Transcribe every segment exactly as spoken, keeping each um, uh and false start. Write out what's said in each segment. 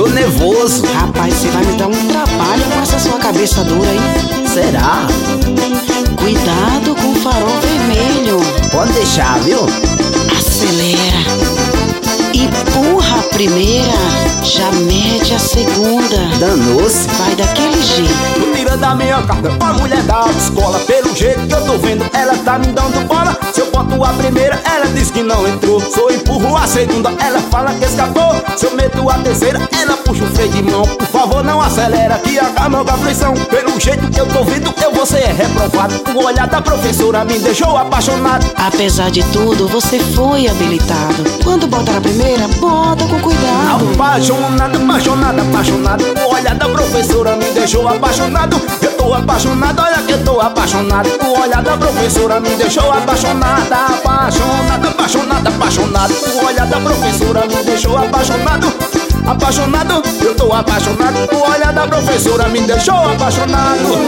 tô nervoso. Rapaz, você vai me dar um trabalho com essa sua cabeça dura, hein? Será? Cuidado com o farol vermelho. Pode deixar, viu? Acelera. Empurra a primeira, já mede a segunda. Danou-se. Vai daquele jeito. Tô tirando a minha carta com a mulher da autoescola. Pelo jeito que eu tô vendo, ela tá me dando bola. Se eu boto a primeira, ela diz que não entrou. Se eu empurro a segunda, ela fala que escapou. Se eu meto a terceira, ela puxa o freio de mão. Por favor, não acelera, que acaba com a aflição. Pelo jeito que eu tô vendo, eu vou ser reprovado. O olhar da professora me deixou apaixonado. Apesar de tudo, você foi habilitado. Quando botar a primeira, bota com cuidado. Apaixonado, apaixonado, apaixonado. O olhar da professora me deixou apaixonado. Eu tô apaixonado, olha que eu tô apaixonado. O olhar da professora me deixou apaixonada. Apaixonado, apaixonado, apaixonado. O olhar da professora me deixou apaixonado. Apaixonado, eu tô apaixonado. O olhar da professora me deixou apaixonado.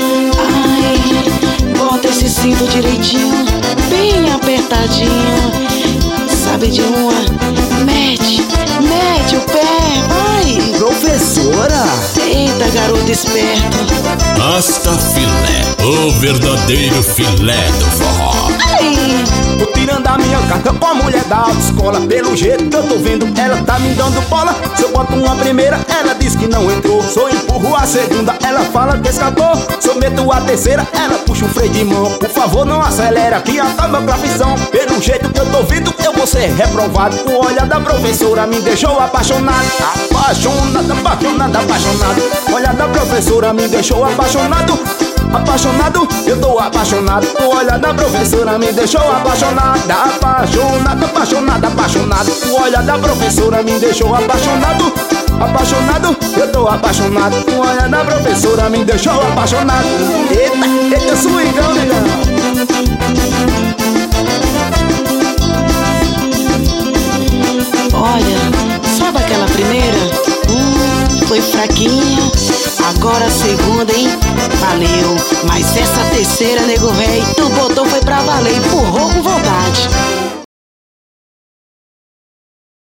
Ai, bota esse cinto direitinho, bem apertadinho. Sabe de uma? Mete, mete o pé, vai. Professora! Eita, garoto esperto. Asta Filé, o verdadeiro filé do forró. Ai. Tô tirando a minha carta com a mulher da autoescola. Pelo jeito que eu tô vendo, ela tá me dando bola. Se eu boto uma primeira, ela diz que não entrou. Se eu empurro a segunda, ela fala que escapou. Se eu meto a terceira, ela puxa o freio de mão. Por favor, não acelera, que acaba com a aflição. Pelo jeito que eu tô vendo, eu vou ser reprovado. O olhar da professora me deixou apaixonado. Apaixonado, apaixonado, apaixonado. O olhar da professora me deixou apaixonado. Apaixonado, eu tô apaixonado. O olhar da professora me deixou apaixonada. Apaixonado, apaixonado, apaixonado. O olhar da professora me deixou apaixonado. Apaixonado, eu tô apaixonado. O olhar da professora me deixou apaixonado. Eita, eita, swingão, negão. Olha, sabe aquela primeira? Hum, foi fraquinha. Agora a segunda, hein? Valeu. Mas essa terceira, nego véi, tu botou foi pra valer. Empurrou com vontade.